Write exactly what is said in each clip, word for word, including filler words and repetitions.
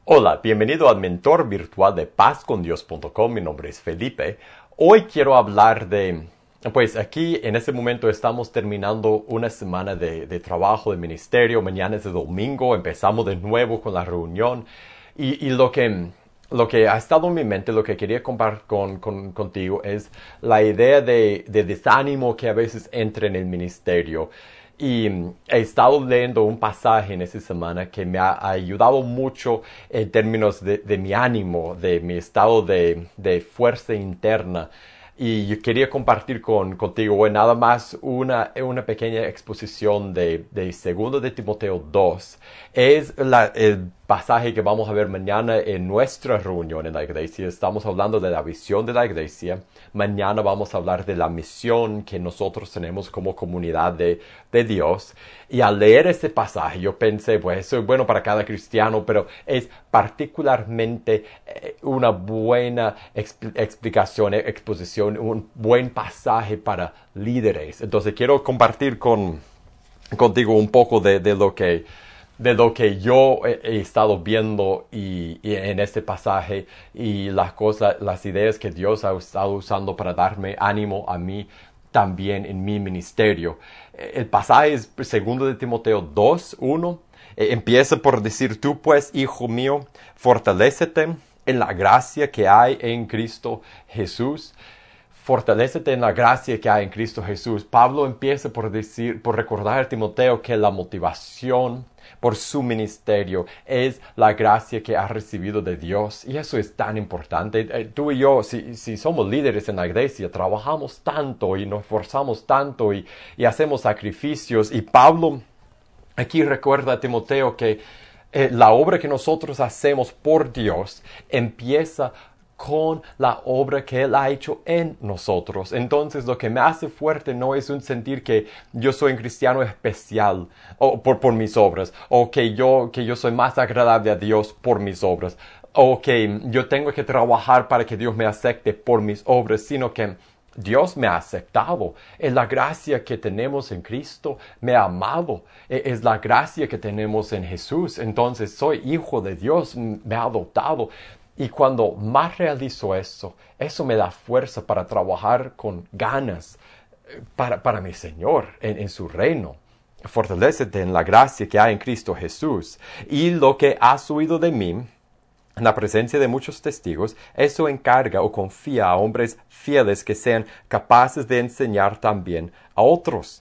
Hola, bienvenido al mentor virtual de paz con dios punto com. Mi nombre es Felipe. Hoy quiero hablar de, pues aquí en este momento estamos terminando una semana de, de trabajo, de ministerio. Mañana es el domingo, empezamos de nuevo con la reunión. Y, y lo que, lo que ha estado en mi mente, lo que quería compartir con, con, contigo es la idea de, de desánimo que a veces entra en el ministerio. Y he estado leyendo un pasaje en esta semana que me ha ayudado mucho en términos de, de mi ánimo, de mi estado de, de fuerza interna. Y yo quería compartir con, contigo hoy nada más una, una pequeña exposición de, de segundo de Timoteo dos. Es la, el pasaje que vamos a ver mañana en nuestra reunión en la iglesia. Estamos hablando de la visión de la iglesia. Mañana vamos a hablar de la misión que nosotros tenemos como comunidad de, de Dios. Y al leer este pasaje yo pensé, pues eso es bueno para cada cristiano, pero es particularmente eh, una buena exp- explicación, exposición, un buen pasaje para líderes. Entonces quiero compartir con, contigo un poco de, de lo que de lo que yo he, he estado viendo y, y en este pasaje y las cosas, las ideas que Dios ha estado usando para darme ánimo a mí también en mi ministerio. El pasaje es segundo de Timoteo dos, uno. Eh, empieza por decir, tú pues, hijo mío, fortalécete en la gracia que hay en Cristo Jesús. Fortalécete en la gracia que hay en Cristo Jesús. Pablo empieza por decir, por recordar a Timoteo que la motivación por su ministerio es la gracia que ha recibido de Dios. Y eso es tan importante. Eh, Tú y yo, si, si somos líderes en la iglesia, trabajamos tanto y nos esforzamos tanto y, y hacemos sacrificios. Y Pablo aquí recuerda a Timoteo que eh, la obra que nosotros hacemos por Dios empieza con la obra que Él ha hecho en nosotros. Entonces lo que me hace fuerte no es un sentir que yo soy un cristiano especial o por, por mis obras, o que yo, que yo soy más agradable a Dios por mis obras, o que yo tengo que trabajar para que Dios me acepte por mis obras, sino que Dios me ha aceptado. Es la gracia que tenemos en Cristo. Me ha amado. Es la gracia que tenemos en Jesús. Entonces soy hijo de Dios. Me ha adoptado. Y cuando más realizo eso, eso me da fuerza para trabajar con ganas para, para mi Señor en, en su reino. Fortalécete en la gracia que hay en Cristo Jesús. Y lo que has oído de mí, en la presencia de muchos testigos, eso encarga o confía a hombres fieles que sean capaces de enseñar también a otros.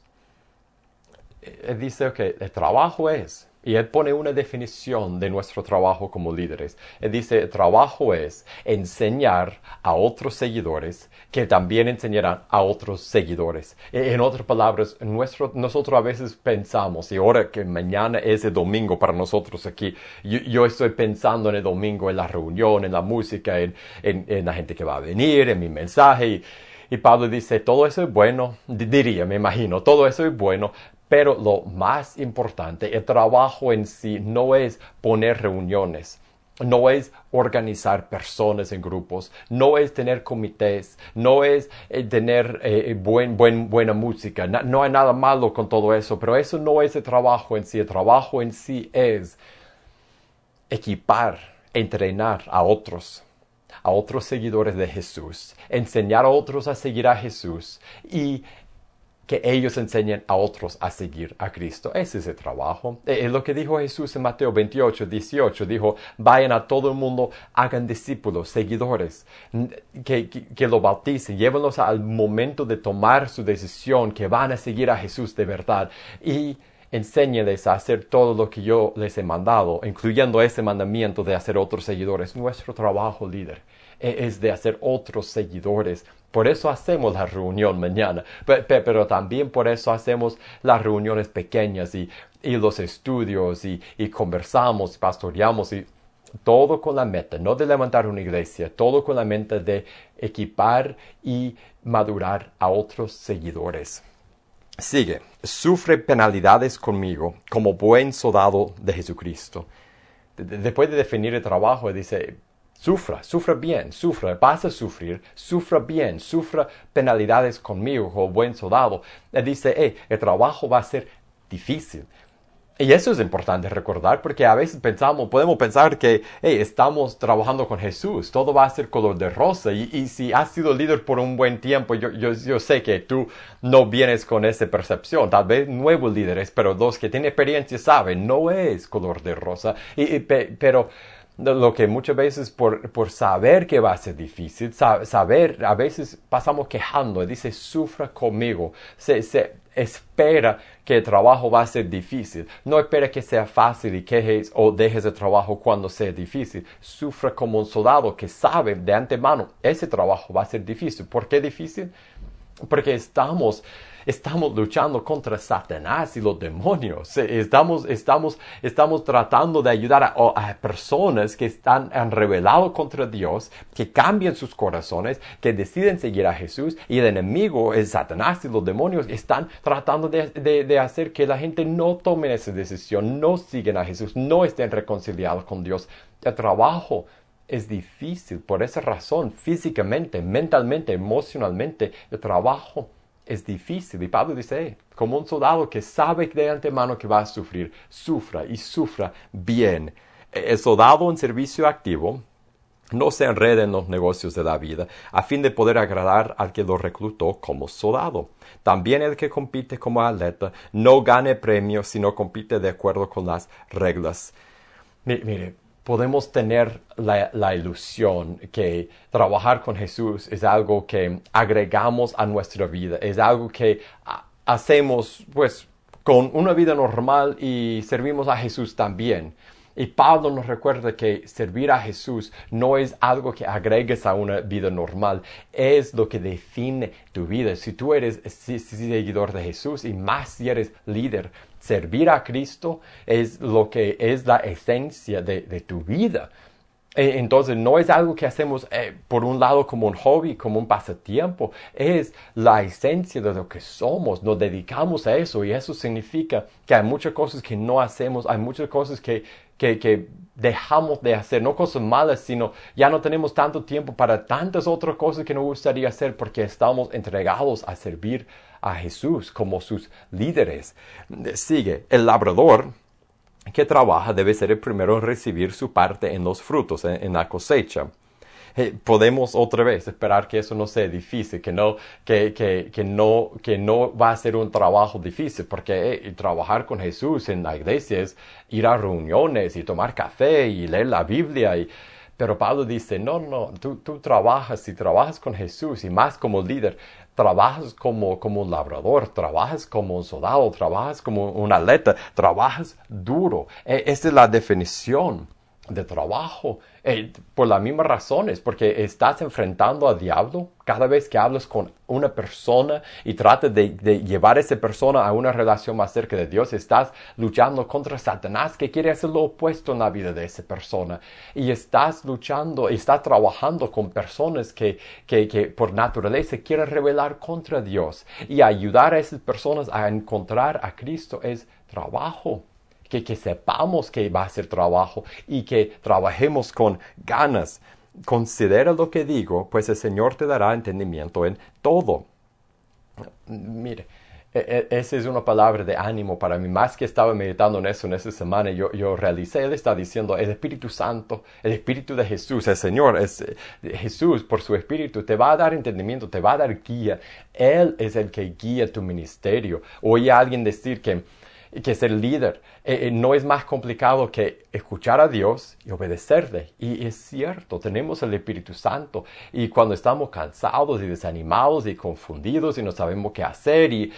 Él dice que el trabajo es, y él pone una definición de nuestro trabajo como líderes. Él dice, el trabajo es enseñar a otros seguidores que también enseñarán a otros seguidores. En otras palabras, nuestro, nosotros a veces pensamos, y ahora que mañana es el domingo para nosotros aquí, yo, yo estoy pensando en el domingo, en la reunión, en la música, en, en, en la gente que va a venir, en mi mensaje, y, y Pablo dice, todo eso es bueno, diría, me imagino, todo eso es bueno, pero lo más importante, el trabajo en sí no es poner reuniones, no es organizar personas en grupos, no es tener comités, no es eh, tener eh, buen, buen, buena música. No, no hay nada malo con todo eso, pero eso no es el trabajo en sí. El trabajo en sí es equipar, entrenar a otros, a otros seguidores de Jesús, enseñar a otros a seguir a Jesús y que ellos enseñen a otros a seguir a Cristo. Ese es el trabajo. Es lo que dijo Jesús en Mateo veintiocho, dieciocho. Dijo, vayan a todo el mundo, hagan discípulos, seguidores, que, que, que lo bauticen, llévenlos al momento de tomar su decisión, que van a seguir a Jesús de verdad. Y enséñeles a hacer todo lo que yo les he mandado, incluyendo ese mandamiento de hacer otros seguidores. Nuestro trabajo, líder, es de hacer otros seguidores. Por eso hacemos la reunión mañana, pero, pero también por eso hacemos las reuniones pequeñas y, y los estudios y, y conversamos, pastoreamos y todo con la meta, no de levantar una iglesia, todo con la meta de equipar y madurar a otros seguidores. Sigue, sufre penalidades conmigo como buen soldado de Jesucristo. Después de definir el trabajo, dice, sufra, sufra bien, sufra, vas a sufrir, sufra bien, sufra penalidades conmigo como buen soldado. Él dice, hey, el trabajo va a ser difícil. Y eso es importante recordar porque a veces pensamos, podemos pensar que hey, estamos trabajando con Jesús, todo va a ser color de rosa. Y, y si has sido líder por un buen tiempo, yo, yo, yo sé que tú no vienes con esa percepción. Tal vez nuevos líderes, pero los que tienen experiencia saben, no es color de rosa. Y, y, pe, pero lo que muchas veces por, por saber que va a ser difícil, saber, a veces pasamos quejando, dice, sufra conmigo, se, se espera que el trabajo va a ser difícil, no espera que sea fácil y quejes o dejes el trabajo cuando sea difícil, sufra como un soldado que sabe de antemano, ese trabajo va a ser difícil. ¿Por qué difícil? Porque estamos, estamos luchando contra Satanás y los demonios. Estamos, estamos, estamos tratando de ayudar a, a personas que están, han rebelado contra Dios, que cambian sus corazones, que deciden seguir a Jesús. Y el enemigo, el Satanás y los demonios, están tratando de, de, de hacer que la gente no tome esa decisión, no sigan a Jesús, no estén reconciliados con Dios. El trabajo es difícil por esa razón, físicamente, mentalmente, emocionalmente, el trabajo es difícil. Y Pablo dice, hey, como un soldado que sabe de antemano que va a sufrir, sufra y sufra bien. El soldado en servicio activo no se enreda en los negocios de la vida a fin de poder agradar al que lo reclutó como soldado. También el que compite como atleta no gane premios, sino compite de acuerdo con las reglas. Mire, mire podemos tener la, la ilusión que trabajar con Jesús es algo que agregamos a nuestra vida, es algo que a, hacemos pues con una vida normal y servimos a Jesús también. Y Pablo nos recuerda que servir a Jesús no es algo que agregues a una vida normal, es lo que define tu vida. Si tú eres seguidor de Jesús y más si eres líder, servir a Cristo es lo que es la esencia de, de tu vida. Entonces no es algo que hacemos eh, por un lado como un hobby, como un pasatiempo, es la esencia de lo que somos, nos dedicamos a eso y eso significa que hay muchas cosas que no hacemos, hay muchas cosas que, que, que dejamos de hacer, no cosas malas, sino ya no tenemos tanto tiempo para tantas otras cosas que nos gustaría hacer porque estamos entregados a servir a Jesús como sus líderes. Sigue, el labrador que trabaja debe ser el primero en recibir su parte en los frutos, en, en la cosecha. Eh, podemos otra vez esperar que eso no sea difícil, que no, que, que, que no, que no va a ser un trabajo difícil, porque eh, trabajar con Jesús en la iglesia es ir a reuniones y tomar café y leer la Biblia. Y, pero Pablo dice, no, no, tú, tú trabajas y trabajas con Jesús y más como líder. Trabajas como, como un labrador, trabajas como un soldado, trabajas como un atleta, trabajas duro. Eh, esa es la definición de trabajo. Eh, por las mismas razones, porque estás enfrentando al diablo cada vez que hablas con una persona y tratas de, de llevar a esa persona a una relación más cerca de Dios. Estás luchando contra Satanás, que quiere hacer lo opuesto en la vida de esa persona. Y estás luchando, estás trabajando con personas que, que, que por naturaleza quieren rebelar contra Dios. Y ayudar a esas personas a encontrar a Cristo es trabajo. Que, que sepamos que va a ser trabajo y que trabajemos con ganas. Considera lo que digo, pues el Señor te dará entendimiento en todo. Mire, e, e, esa es una palabra de ánimo para mí. Más que estaba meditando en eso en esa semana, yo, yo realicé, Él está diciendo, el Espíritu Santo, el Espíritu de Jesús, el Señor, es, Jesús por su Espíritu te va a dar entendimiento, te va a dar guía. Él es el que guía tu ministerio. Oí a alguien decir que que ser líder eh, no es más complicado que escuchar a Dios y obedecerle. Y es cierto, tenemos el Espíritu Santo y cuando estamos cansados y desanimados y confundidos y no sabemos qué hacer y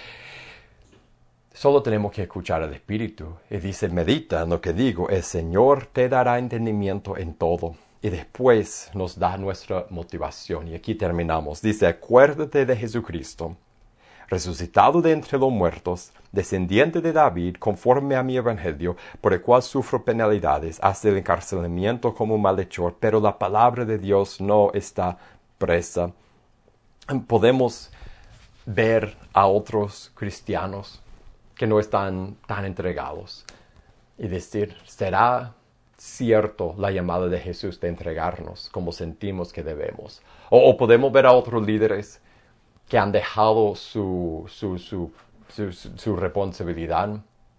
solo tenemos que escuchar al Espíritu. Y dice, medita en lo que digo, el Señor te dará entendimiento en todo. Y después nos da nuestra motivación. Y aquí terminamos. Dice, acuérdate de Jesucristo, resucitado de entre los muertos, descendiente de David, conforme a mi evangelio, por el cual sufro penalidades, hasta el encarcelamiento como malhechor, pero la palabra de Dios no está presa. Podemos ver a otros cristianos que no están tan entregados y decir, ¿será cierto la llamada de Jesús de entregarnos como sentimos que debemos? O, o podemos ver a otros líderes que han dejado su, su, su, su, su, su responsabilidad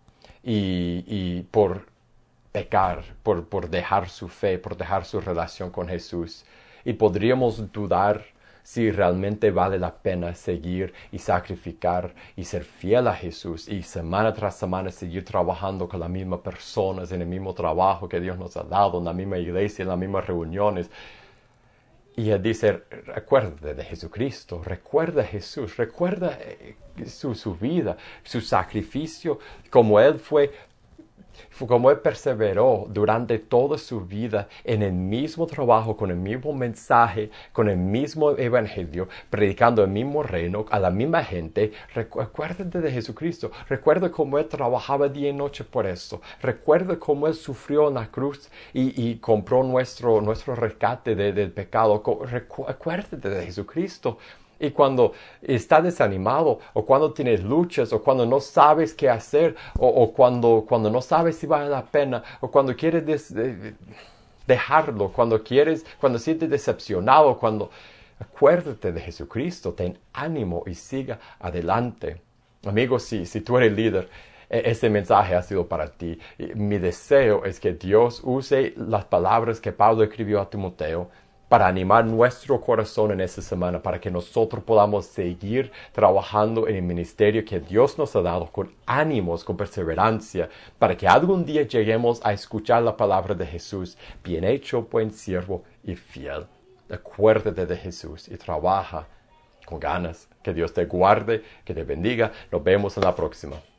y, y por pecar, por, por dejar su fe, por dejar su relación con Jesús. Y podríamos dudar si realmente vale la pena seguir y sacrificar y ser fiel a Jesús y semana tras semana seguir trabajando con las mismas personas en el mismo trabajo que Dios nos ha dado, en la misma iglesia, en las mismas reuniones. Y él dice, recuerda de Jesucristo, recuerda a Jesús, recuerda su, su vida, su sacrificio, como Él fue, como Él perseveró durante toda su vida en el mismo trabajo, con el mismo mensaje, con el mismo evangelio, predicando el mismo reino a la misma gente. Recuérdate de Jesucristo, recuerda cómo Él trabajaba día y noche por eso, recuerda cómo Él sufrió en la cruz y, y compró nuestro, nuestro rescate de, del pecado. Recuérdate de Jesucristo. Y cuando estás desanimado, o cuando tienes luchas, o cuando no sabes qué hacer, o, o cuando, cuando no sabes si vale la pena, o cuando quieres des, de, dejarlo, cuando quieres, cuando sientes decepcionado, cuando acuérdate de Jesucristo, ten ánimo y siga adelante. Amigos, si, si tú eres líder, este mensaje ha sido para ti. Mi deseo es que Dios use las palabras que Pablo escribió a Timoteo para animar nuestro corazón en esta semana, para que nosotros podamos seguir trabajando en el ministerio que Dios nos ha dado con ánimos, con perseverancia, para que algún día lleguemos a escuchar la palabra de Jesús. Bien hecho, buen siervo y fiel. Acuérdate de Jesús y trabaja con ganas. Que Dios te guarde, que te bendiga. Nos vemos en la próxima.